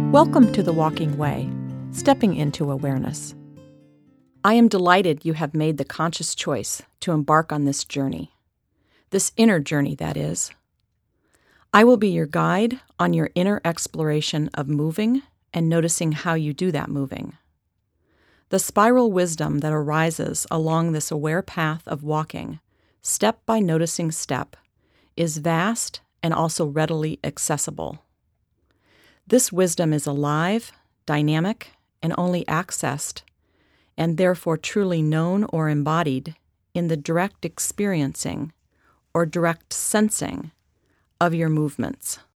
Welcome to The Walking Way, stepping into awareness. I am delighted you have made the conscious choice to embark on this journey. This inner journey, that is. I will be your guide on your inner exploration of moving and noticing how you do that moving. The spiral wisdom that arises along this aware path of walking, step by noticing step, is vast and also readily accessible. This wisdom is alive, dynamic, and only accessed, and therefore truly known or embodied in the direct experiencing or direct sensing of your movements.